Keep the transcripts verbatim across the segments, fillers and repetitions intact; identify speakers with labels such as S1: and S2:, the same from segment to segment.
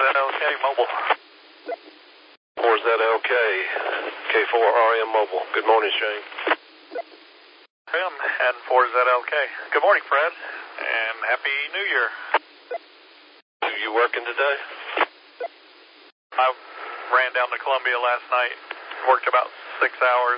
S1: L K Mobile.
S2: four Z L K, K four R M Mobile. Good morning, Shane.
S1: M and four Z L K. Good morning, Fred, and Happy New Year.
S2: Are you working today?
S1: I ran down to Columbia last night, worked about six hours.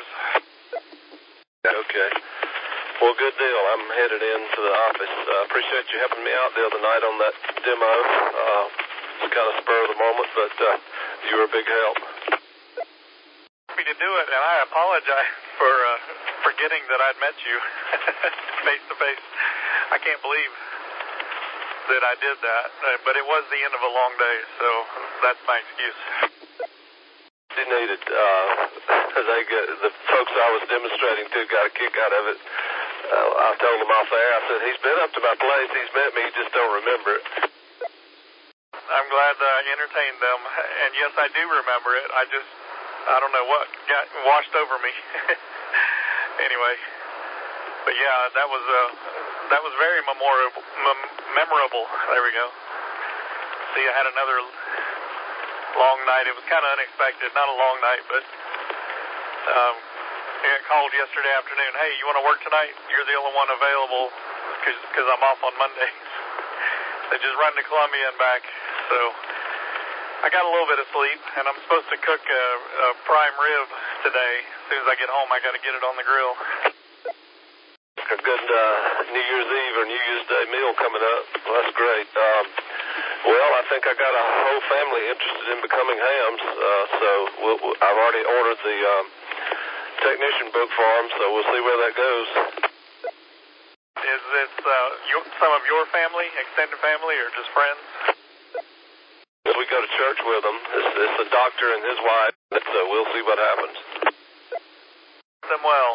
S2: Okay. Well, good deal. I'm headed into the office. I uh, appreciate you helping me out the other night on that demo. Uh, it's kind of spur of the moment, but uh, you were a big help.
S1: Happy to do it, and I apologize for uh, forgetting that I'd met you face to face. I can't believe that I did that, uh, but it was the end of a long day, so that's my excuse.
S2: You needed, uh, they got, the folks I was demonstrating to got a kick out of it. Uh, I told them off there, I said, he's been up to my place, he's met me, he just don't remember it.
S1: I'm glad that I entertained them, and yes, I do remember it. I just, I don't know what got washed over me. Anyway, but yeah, that was uh, that was very memorable. Mem- memorable. There we go. See, I had another long night. It was kind of unexpected. Not a long night, but um, I got called yesterday afternoon. Hey, you want to work tonight? You're the only one available because I'm off on Mondays. They just run to Columbia and back. So I got a little bit of sleep, and I'm supposed to cook a, a prime rib today. As soon as I get home, I got to get it on the grill.
S2: A good uh, New Year's Eve or New Year's Day meal coming up. Well, that's great. Um, well, I think I got a whole family interested in becoming hams, uh, so we'll, we'll, I've already ordered the um, technician book for them, so we'll see where that goes.
S1: Is this uh, your, some of your family, extended family, or just friends?
S2: We go to church with them. It's, it's the doctor and his wife, so we'll see what happens.
S1: Them well.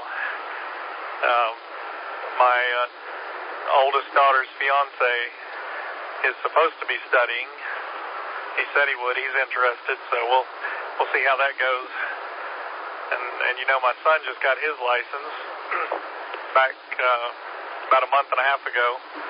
S1: Um, my uh, oldest daughter's fiance is supposed to be studying. He said he would. He's interested, so we'll we'll see how that goes. And and you know, my son just got his license back uh, about a month and a half ago.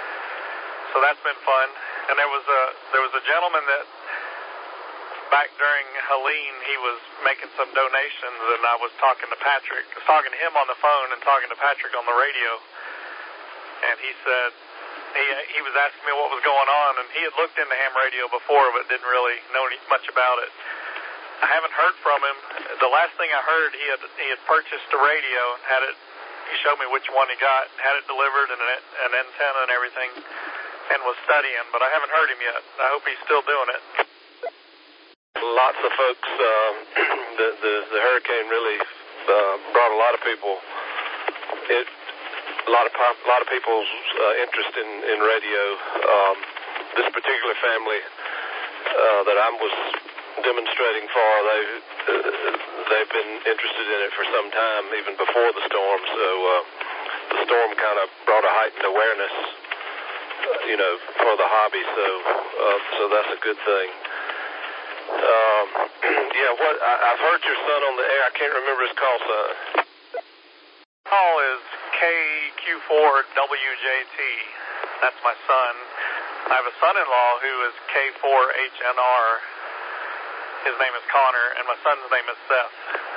S1: So that's been fun. And there was a there was a gentleman that back during Helene, he was making some donations, and I was talking to Patrick, I was talking to him on the phone and talking to Patrick on the radio, and he said, he he was asking me what was going on, and he had looked into ham radio before, but didn't really know much about it. I haven't heard from him. The last thing I heard, he had he had purchased a radio, and had it, he showed me which one he got, had it delivered, and an, an antenna and everything, and was studying, but I haven't heard him yet. I hope he's still doing it.
S2: Lots of folks, um, the, the the hurricane really uh, brought a lot of people, it, a lot of a lot of people's uh, interest in in radio. Um, this particular family uh, that I was demonstrating for, they uh, they've been interested in it for some time, even before the storm. So uh, the storm kind of brought a heightened awareness, uh, you know, for the hobby. So uh, so that's a good thing. Um, yeah, what I, I've heard your son on the air. I can't remember his call sign.
S1: Call is K Q four W J T. That's my son. I have a son-in-law who is K four H N R. His name is Connor, and my son's name is Seth.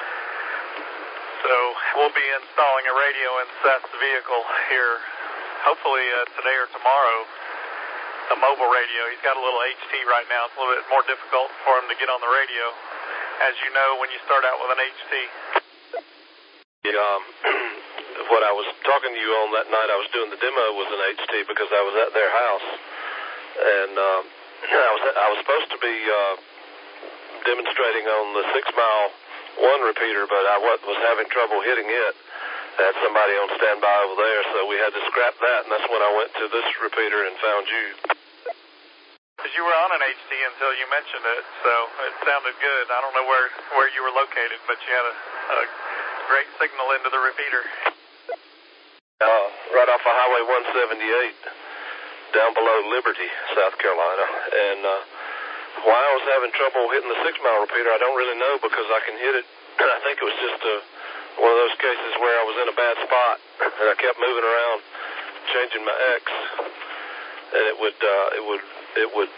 S1: So we'll be installing a radio in Seth's vehicle here, hopefully uh, today or tomorrow. A mobile radio. He's got a little H T right now. It's a little bit more difficult for him to get on the radio, as you know when you start out with an H T.
S2: Yeah, um, what I was talking to you on that night I was doing the demo was an H T because I was at their house, and um, I was I was supposed to be uh, demonstrating on the six mile one repeater, but I was having trouble hitting it. I had somebody on standby over there, so we had to scrap that, and that's when I went to this repeater and found you.
S1: Because you were on an H T until you mentioned it, so it sounded good. I don't know where, where you were located, but you had a, a great signal into the repeater.
S2: Uh, right off of Highway one seventy-eight, down below Liberty, South Carolina. And uh, why I was having trouble hitting the six mile repeater, I don't really know, because I can hit it. I think it was just a... one of those cases where I was in a bad spot, and I kept moving around, changing my X, and it would uh, it would it would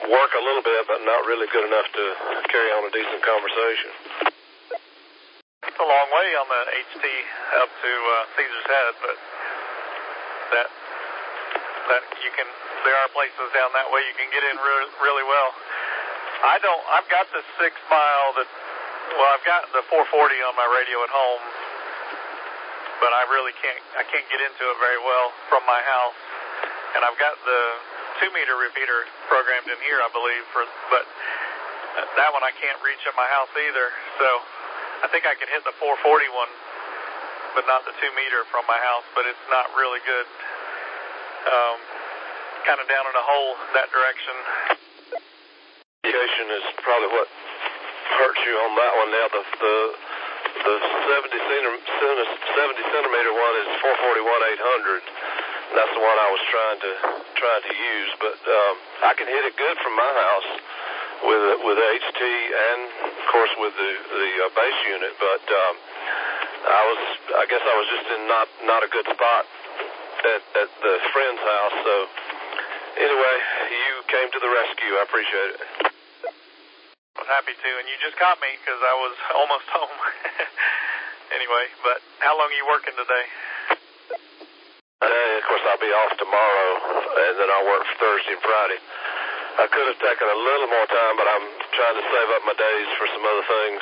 S2: work a little bit, but not really good enough to carry on a decent conversation.
S1: It's a long way on the H T up to uh, Caesar's Head, but that that you can. There are places down that way you can get in re- really well. I don't. I've got the six mile that. Well, I've got the four forty on my radio at home, but I really can't. I can't get into it very well from my house, and I've got the two meter repeater programmed in here, I believe, for but that one I can't reach at my house either. So I think I can hit the four forty one, but not the two meter from my house. But it's not really good. Um, kind of down in a hole that direction.
S2: Communication is probably what hurts you on that one. Now the the the seventy centimeter one is four forty-one eight hundred. That's the one I was trying to trying to use, but um, I can hit it good from my house with with H T and of course with the the uh, base unit. But um, I was I guess I was just in not not a good spot at, at the friend's house. So anyway, you came to the rescue. I appreciate it.
S1: I was happy to, and you just caught me because I was almost home. Anyway, but how long are you working today?
S2: Today, of course, I'll be off tomorrow, and then I'll work Thursday and Friday. I could have taken a little more time, but I'm trying to save up my days for some other things.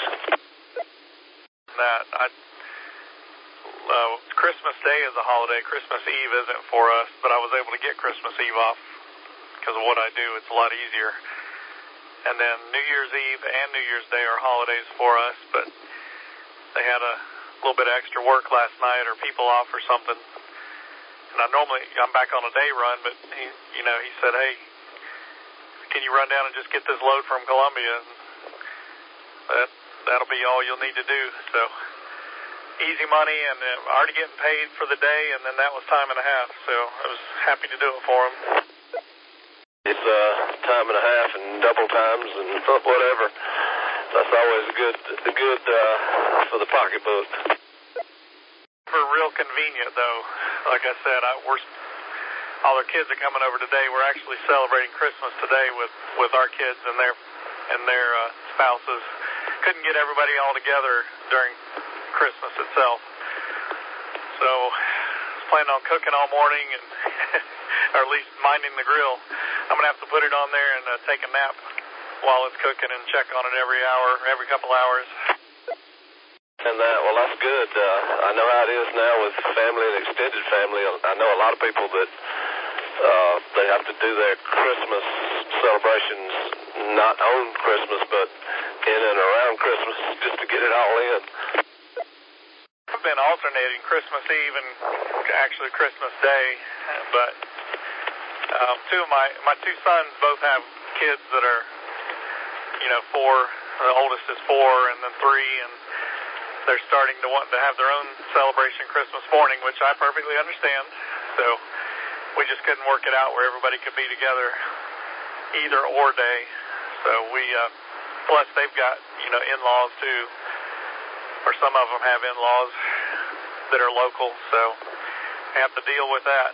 S1: That I, uh, Christmas Day is a holiday. Christmas Eve isn't for us, but I was able to get Christmas Eve off because of what I do. It's a lot easier. And then New Year's Eve and New Year's Day are holidays for us, but they had a little bit of extra work last night or people off or something. And I normally, I'm back on a day run, but he, you know, he said, hey, can you run down and just get this load from Columbia? And that, that'll be all you'll need to do. So easy money, and uh, already getting paid for the day, and then that was time and a half. So I was happy to do it for him.
S2: It's uh, time and a half and double times and whatever. That's always good, good uh, for the pocketbook.
S1: For real convenient, though. Like I said, I, we're all our kids are coming over today. We're actually celebrating Christmas today with, with our kids and their and their uh, spouses. Couldn't get everybody all together during Christmas itself, so I was planning on cooking all morning and or at least minding the grill. I'm gonna have to put it on there and uh, take a nap while it's cooking and check on it every hour, every couple hours.
S2: And that, well, that's good. Uh, I know how it is now with family and extended family. I know a lot of people that uh, they have to do their Christmas celebrations not on Christmas, but in and around Christmas just to get it all in.
S1: I've been alternating Christmas Eve and actually Christmas Day, but um, two of my, my two sons both have kids that are, you know, four. The oldest is four and then three, and they're starting to want to have their own celebration Christmas morning, which I perfectly understand. So we just couldn't work it out where everybody could be together either or day. So we, uh, plus they've got, you know, in-laws too, or some of them have in-laws that are local, so I have to deal with that.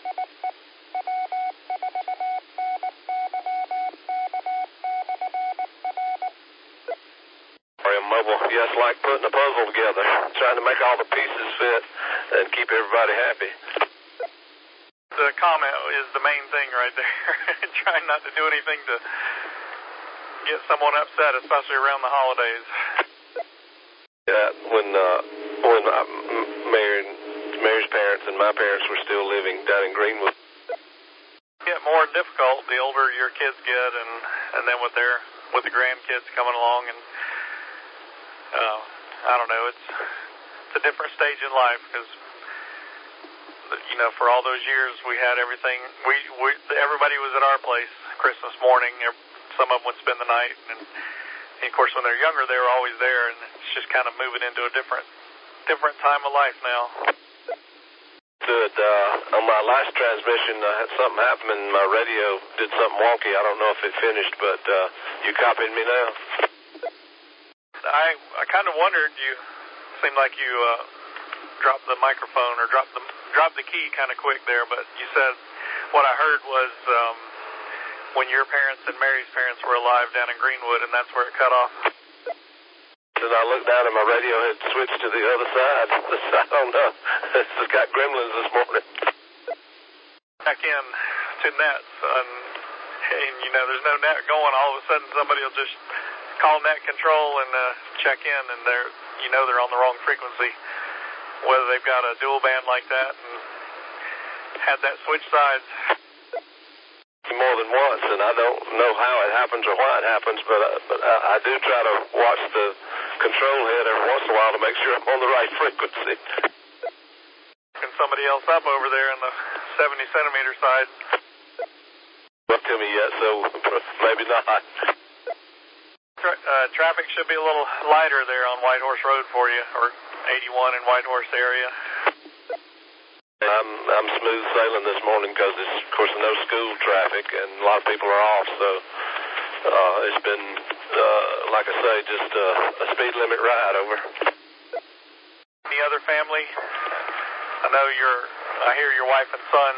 S2: Mobile, yes, like putting a puzzle together, trying to make all the pieces fit and keep everybody happy.
S1: The comment is the main thing right there. Trying not to do anything to get someone upset, especially around the holidays.
S2: Yeah, when uh, when uh, Mary, Mary's parents and my parents were still living down in Greenwood.
S1: Get more difficult the older your kids get, and and then with their with the grandkids coming along, and uh, I don't know, it's it's a different stage in life because, you know, for all those years we had everything. We, we everybody was at our place Christmas morning. Some of them would spend the night, and, and of course when they're younger they were always there, and it's just kind of moving into a different different time of life now.
S2: Good. Uh, on my last transmission, I had something happen and my radio did something wonky. I don't know if it finished, but uh, you copied me now.
S1: I I kind of wondered. You seemed like you uh, dropped the microphone or dropped the dropped the key kind of quick there, but you said what I heard was um, when your parents and Mary's parents were alive down in Greenwood, and that's where it cut off.
S2: And I looked down and my radio had switched to the other side. I don't know. It's got gremlins this morning.
S1: Back in to nets, and, and you know, there's no net going. All of a sudden, somebody will just call net control and uh, check in, and they're, you know, they're on the wrong frequency. Whether they've got a dual band like that and had that switch sides
S2: more than once, and I don't know how it happens or why it happens, but I, but I, I do try to watch the control head every once in a while to make sure I'm on the right frequency.
S1: And somebody else up over there in the seventy centimeter side.
S2: Not to me yet, so maybe not.
S1: Tra uh, traffic should be a little lighter there on White Horse Road for you, or eighty-one in White Horse area.
S2: I'm I'm smooth sailing this morning because it's, of course, no school traffic and a lot of people are off, so uh, it's been, uh, like I say, just uh, a speed limit ride over.
S1: Any other family? I know you're, I hear your wife and son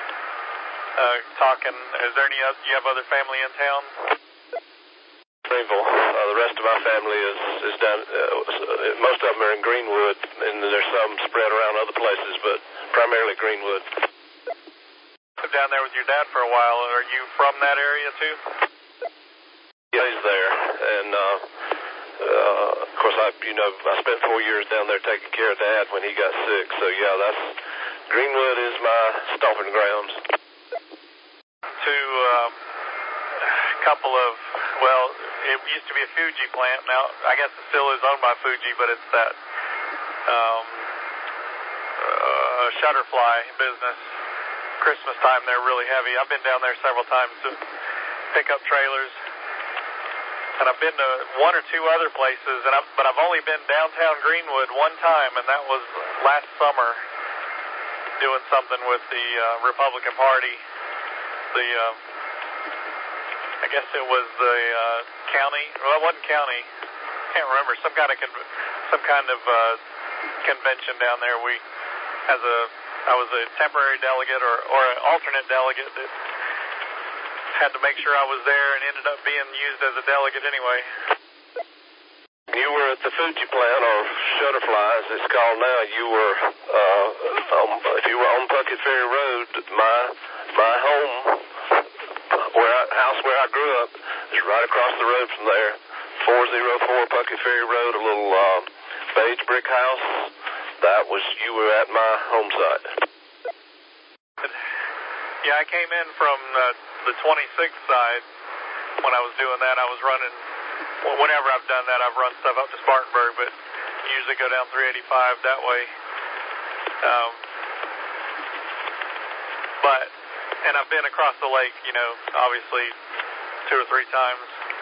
S1: uh, talking. Is there any other, you have other family in town?
S2: Greenville. Uh, the rest of my family is, is down, uh, most of them are in Greenwood, and there's some spread around other places, but primarily Greenwood.
S1: Lived down there with your dad for a while. Are you from that area too?
S2: Yeah, he's there, and uh, uh, of course, I you know I spent four years down there taking care of Dad when he got sick. So yeah, that's Greenwood is my stomping grounds.
S1: To um, a couple of well, it used to be a Fuji plant. Now I guess it still is owned by Fuji, but it's that um, uh, shutterfly business. Christmas time, they're really heavy. I've been down there several times to pick up trailers, and I've been to one or two other places, and I've, but I've only been downtown Greenwood one time, and that was last summer, doing something with the uh, Republican Party. The uh, I guess it was the uh, county. Well, it wasn't county. Can't remember. Some kind of con- some kind of uh, convention down there. We, as a I was a temporary delegate or, or an alternate delegate that had to make sure I was there and ended up being used as a delegate anyway.
S2: You were at the Fuji plant, or Shutterfly as it's called now. You were, uh, um, if you were on Puckett Ferry Road, my my home, where I, house where I grew up, is right across the road from there. four oh four Puckett Ferry Road, a little uh, beige brick house. That was, you were at my home site.
S1: Yeah, I came in from uh, the twenty-sixth side when I was doing that. I was running, well, whenever I've done that, I've run stuff up to Spartanburg, but usually go down three eighty-five that way. Um, but, and I've been across the lake, you know, obviously two or three times.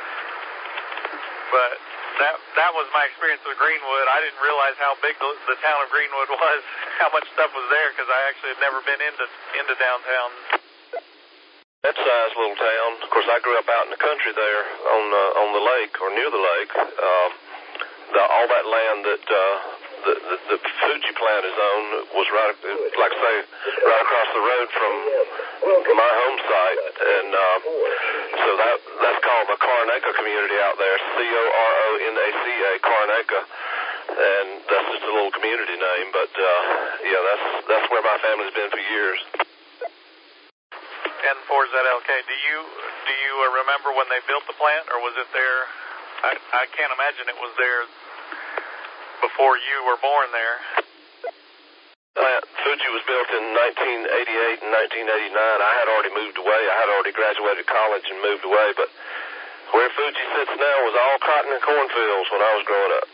S1: But that that was my experience with Greenwood. I didn't realize how big the, the town of Greenwood was, how much stuff was there, because I actually had never been into into downtown.
S2: That size little town. Of course, I grew up out in the country there on uh, on the lake or near the lake. Um, the, all that land that uh, the, the the Fuji plant is on was right, like I say, right across the road from my home site, and uh, so that that's called the Coronacre community out there. C O R O N A C A, Coronacre, and that's just a little community name. But uh, yeah, that's that's where my family's been for years.
S1: N four Z L K. Do you do you uh, remember when they built the plant, or was it there? I I can't imagine it was there before you were born there.
S2: Plant Fuji was built in nineteen eighty-eight and nineteen eighty-nine. I had already moved away. I had already graduated college and moved away, but where Fuji sits now was all cotton and cornfields when I was growing up.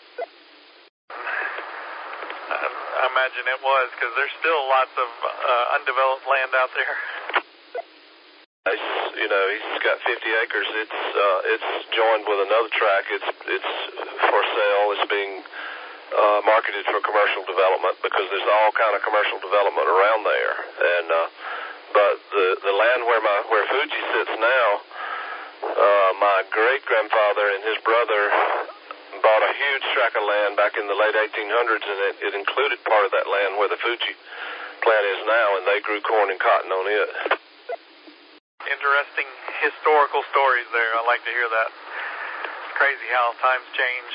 S1: I, I imagine it was, because there's still lots of uh, undeveloped land out there.
S2: It's, you know, he's got fifty acres. It's uh, it's joined with another tract. It's it's for sale. It's being uh, marketed for commercial development because there's all kind of commercial development around there. And uh, but the the land where my where Fuji sits now, uh, my great grandfather and his brother bought a huge tract of land back in the late eighteen hundreds, and it, it included part of that land where the Fuji plant is now, and they grew corn and cotton on it.
S1: In interesting historical stories there. I like to hear that. It's crazy how times change.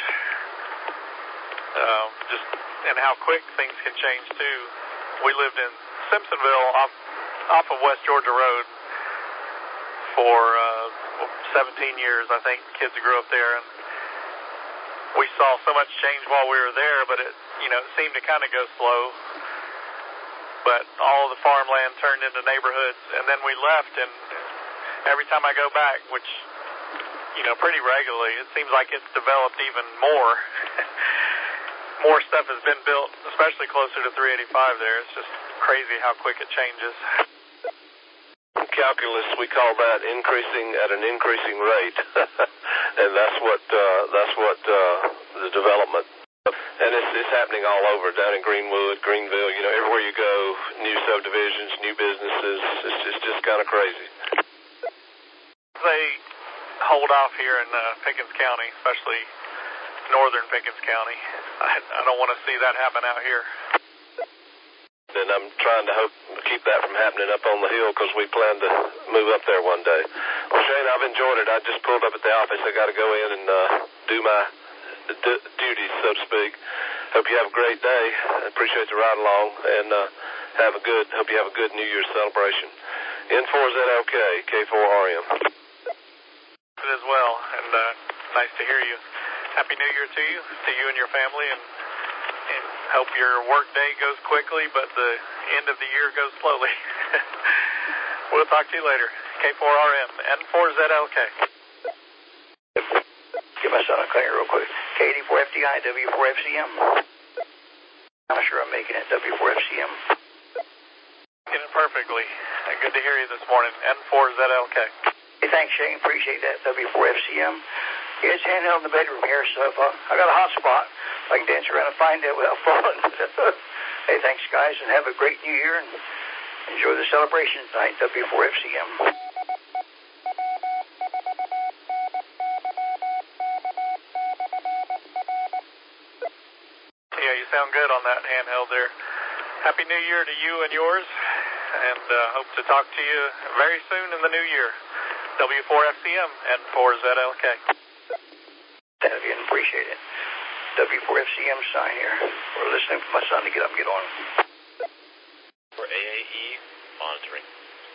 S1: Um, just and how quick things can change too. We lived in Simpsonville off off of West Georgia Road for uh, seventeen years, I think. Kids who grew up there, and we saw so much change while we were there, but it, you know, it seemed to kind of go slow. But all of the farmland turned into neighborhoods, and then we left, and every time I go back, which, you know, pretty regularly, it seems like it's developed even more. More stuff has been built, especially closer to three eighty-five there. It's just crazy how quick it changes.
S2: In calculus, we call that increasing at an increasing rate, and that's what uh, that's what uh, the development. And it's, it's happening all over, down in Greenwood, Greenville. You know, everywhere you go, new subdivisions, new businesses. It's just, it's just kind of crazy.
S1: They hold off here in uh, Pickens County, especially northern Pickens County. I, I don't want to see that happen out here.
S2: And I'm trying to hope keep that from happening up on the hill because we plan to move up there one day. Well, Shane, I've enjoyed it. I just pulled up at the office. I got to go in and uh, do my d- duties, so to speak. Hope you have a great day. I appreciate the ride along, and uh, have a good. Hope you have a good New Year's celebration. N four Z L K, K four R M.
S1: It as well, and uh, nice to hear you. Happy New Year to you, to you and your family, and, and hope your work day goes quickly, but the end of the year goes slowly. We'll talk to you later. K four R M, N four Z L K.
S3: Give my son a call real quick. K eighty-four F D I, W four F C M. I'm sure I'm making it, W four F C M.
S1: Getting it perfectly. Good to hear you this morning, N four Z L K.
S3: Hey, thanks, Shane. Appreciate that, W four F C M. Yeah, it's handheld in the bedroom here, so if uh, I got a hot spot, I can dance around and find it without falling. Hey, thanks, guys, and have a great New Year, and enjoy the celebration tonight, W four F C M.
S1: Yeah, you sound good on that handheld there. Happy New Year to you and yours, and uh, hope to talk to you very soon in the new year. W four F C M, N four Z L K.
S3: Again, appreciate it. W four F C M sign here. We're listening for my son to get up and get on.
S4: For A A E monitoring.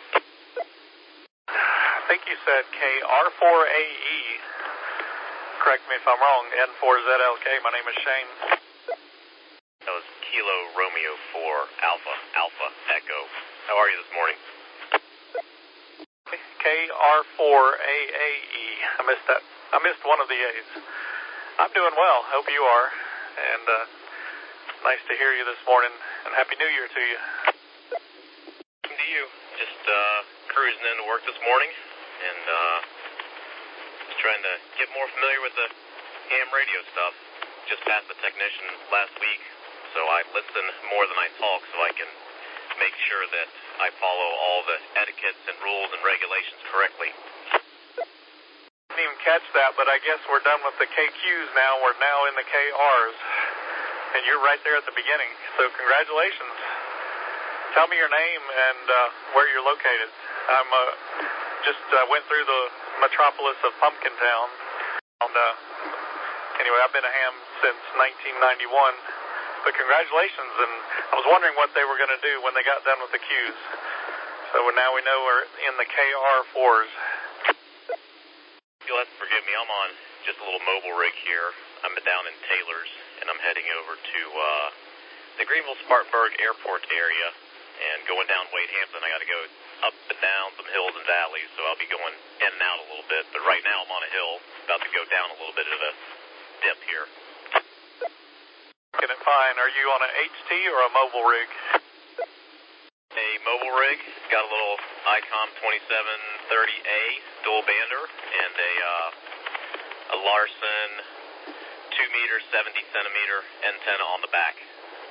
S1: I think you said K R four A E. Correct me if I'm wrong. N four Z L K. My name is Shane.
S4: That was Kilo Romeo four Alpha Alpha Echo. How are you this morning?
S1: K R four A A E. I missed that. I missed one of the A's. I'm doing well. Hope you are. And uh, nice to hear you this morning. And Happy New Year to you.
S4: Same to you. Just uh, cruising into work this morning and uh, just trying to get more familiar with the ham radio stuff. Just passed the technician last week, so I listen more than I talk so I can make sure that I follow all the etiquettes and rules and regulations correctly.
S1: Didn't even catch that, but I guess we're done with the K Qs now. We're now in the K Rs, and you're right there at the beginning. So congratulations. Tell me your name and uh, where you're located. I'm uh, just uh, went through the metropolis of Pumpkin Town. And, uh, anyway, I've been a ham since nineteen ninety-one. But congratulations, and I was wondering what they were going to do when they got done with the Qs. So now we know we're in the K R fours.
S4: You'll have to forgive me. I'm on just a little mobile rig here. I'm down in Taylor's, and I'm heading over to uh, the Greenville-Spartanburg Airport area and going down Wade Hampton. I got to go up and down some hills and valleys, so I'll be going in and out a little bit. But right now I'm on a hill, about to go down a little bit of a dip here.
S1: Getting fine. Are you on an H T or a mobile rig?
S4: A mobile rig. Got a little Icom twenty-seven thirty A dual bander and a uh, a Larson two meter seventy centimeter antenna on the back.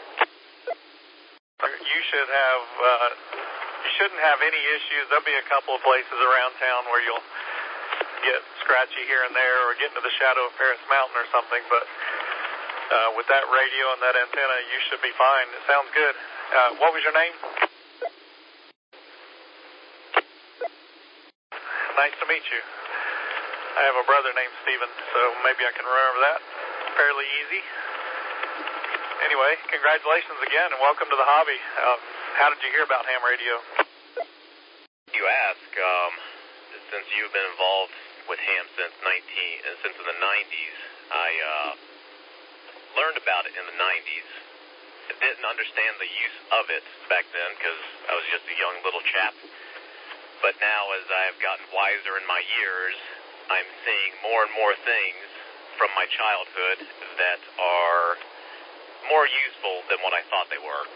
S1: You should have. Uh, you shouldn't have any issues. There'll be a couple of places around town where you'll get scratchy here and there, or get into the shadow of Paris Mountain or something. But uh, with that radio and that antenna, you should be fine. It sounds good. Uh, what was your name? nice to meet you. I have a brother named Steven, so maybe I can remember that fairly easy. Anyway, congratulations again, and welcome to the hobby. Uh, how did you hear about ham radio?
S4: You ask, um, since you've been involved with ham since nineteen, uh, since in the nineties, I uh, learned about it in the nineties. I didn't understand the use of it back then because I was just a young little chap. But now, as I have gotten wiser in my years, I'm seeing more and more things from my childhood that are more useful than what I thought they were.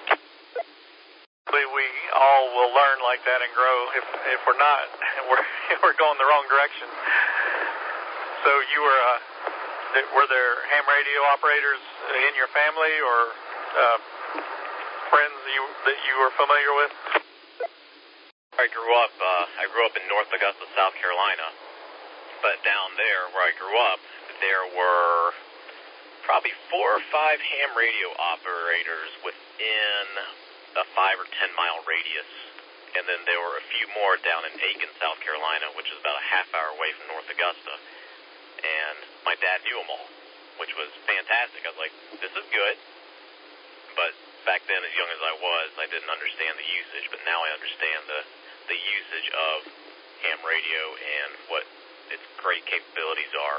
S1: We all will learn like that and grow. If if we're not, we're we're going the wrong direction. So you were, uh, were there ham radio operators in your family or uh, friends you that you were familiar with?
S4: I grew up. Uh, I grew up in North Augusta, South Carolina. But down there, where I grew up, there were probably four or five ham radio operators within a five or ten mile radius, and then there were a few more down in Aiken, South Carolina, which is about a half hour away from North Augusta. And my dad knew them all, which was fantastic. I was like, this is good. But back then, as young as I was, I didn't understand the usage, but now I understand the, the usage of ham radio and what its great capabilities are.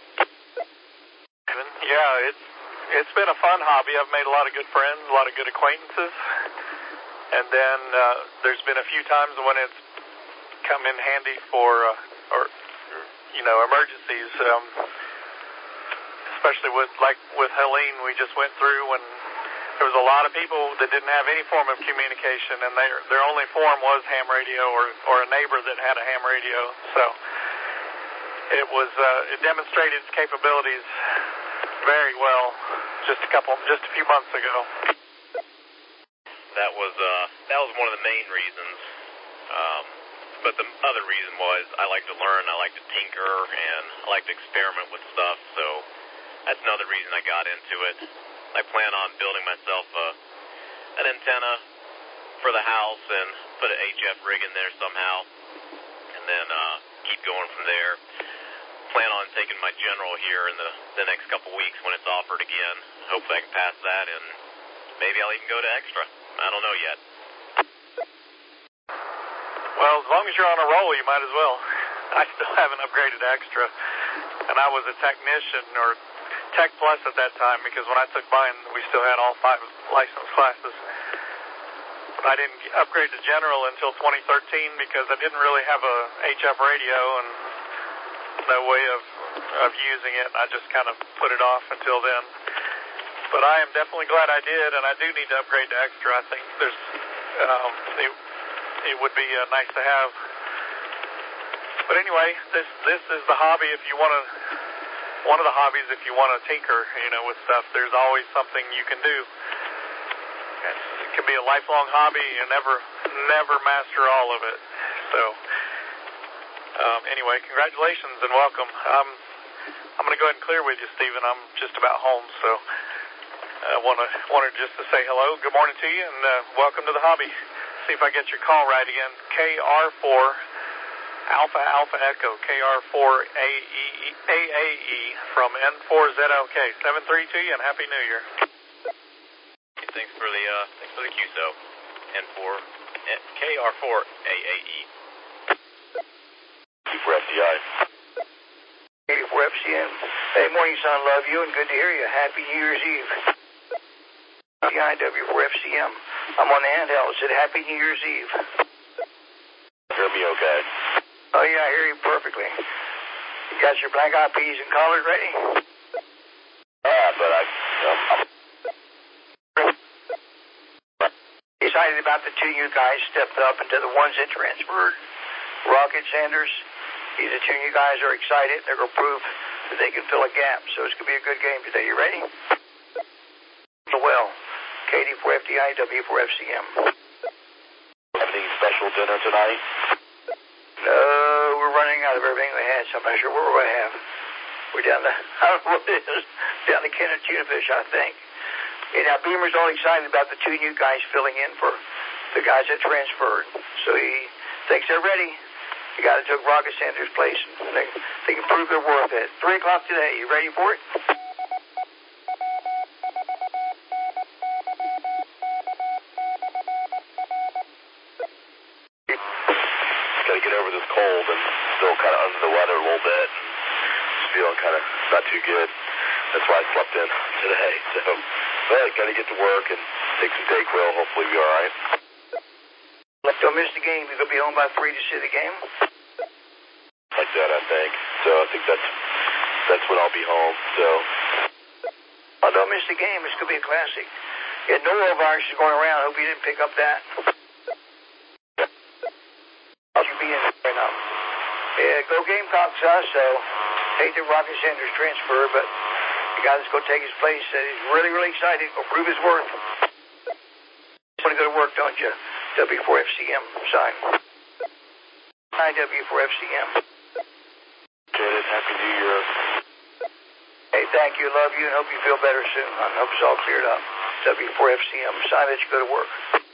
S1: Yeah, it's it's been a fun hobby. I've made a lot of good friends, a lot of good acquaintances, and then uh, there's been a few times when it's come in handy for uh, or you know emergencies, um, especially with like with Helene we just went through when there was a lot of people that didn't have any form of communication, and their their only form was ham radio or or a neighbor that had a ham radio. So it was uh, it demonstrated its capabilities very well just a couple, just a few months ago.
S4: That was uh, that was one of the main reasons. Um, but the other reason was I like to learn, I like to tinker, and I like to experiment with stuff. So that's another reason I got into it. I plan on building myself a, an antenna for the house and put an H F rig in there somehow, and then uh, keep going from there. Plan on taking my general here in the, the next couple weeks when it's offered again. Hopefully I can pass that, and maybe I'll even go to extra. I don't know yet.
S1: Well, as long as you're on a roll, you might as well. I still haven't upgraded to extra, and I was a technician or Tech Plus at that time because when I took mine, we still had all five license classes. But I didn't upgrade to general until twenty thirteen because I didn't really have a H F radio and no way of of using it. I just kind of put it off until then. But I am definitely glad I did, and I do need to upgrade to extra. I think there's um, it, it would be uh, nice to have. But anyway, this this is the hobby. If you want to, one of the hobbies, if you want to tinker, you know, with stuff, there's always something you can do. It can be a lifelong hobby. You never never master all of it. So. Um, anyway, congratulations and welcome. Um, I'm going to go ahead and clear with you, Stephen. I'm just about home, so I want to wanted just to say hello, good morning to you, and uh, welcome to the hobby. See if I get your call right again. K R four Alpha Alpha Echo, K R four A A E from N four Z L K. seven three to you, and Happy New Year.
S4: Thanks for the uh, thanks for the Q S O. N four K R four A A E.
S5: For F D I.
S3: eighty-four F C M. Hey, morning, son. Love you and good to hear you. Happy New Year's Eve. F D I W four F C M. I'm on the handheld. It said Happy New Year's Eve.
S5: Hear me okay?
S3: Oh, yeah, I hear you perfectly. You got your black eyed peas and collard ready?
S5: Yeah, but I... Um, I'm...
S3: Excited about the two new guys stepped up into the ones that transferred. Rocket Sanders. These are two new guys are excited. They're going to prove that they can fill a gap. So it's going to be a good game today. You ready? Well, K D four F D I, W four F C M.
S5: Anything special dinner tonight?
S3: No, we're running out of everything we had, so I'm not sure what we're going to have. We're down to, I don't know what it is, down to can of tuna fish, I think. And now Beamer's all excited about the two new guys filling in for the guys that transferred. So he thinks they're ready. the guy that took Rocket Sanders' place, and they, they can prove their worth at three o'clock today. You ready for it?
S5: Got to get over this cold and still kind of under the weather a little bit. Just feeling kind of not too good. That's why I slept in today. So, but got to get to work and take some Dayquil. Hopefully, be all right.
S3: Don't miss the game. You're gonna be home by three to see the game.
S5: Like that, I think. So I think that's that's when I'll be home. So.
S3: Oh, don't miss the game. It's gonna be a classic. Yeah, norovirus is going around. I hope you didn't pick up that. You'll be in right now. Yeah, go Gamecocks, us. So hate that Rocket Sanders transfer, but the guy that's going to take his place said he's really, really excited. Go prove his worth. You want to go to work, don't you? W four F C M sign. I W four F C M.
S5: Janet, Happy New Year.
S3: Hey, thank you. Love you and hope you feel better soon. I hope it's all cleared up. W four F C M sign that you go to work.